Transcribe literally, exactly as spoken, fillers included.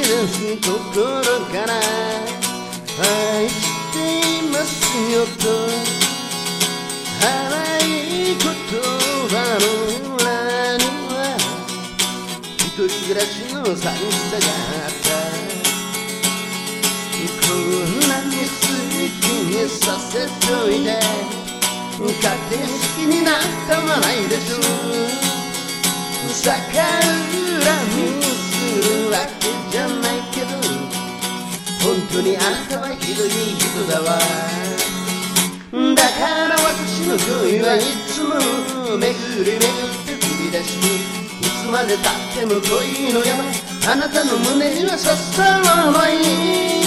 出す心から愛していますよと荒い言葉の裏には一人暮らしの寂しさがあったこんなに好きにさせといて勝手に好きになったまないでしょ逆恨みするわけじゃないけど本当にあなたはひどい人だわだから私の恋はいつも巡り巡って繰り出しいつまでたっても恋の山あなたの胸には刺さらない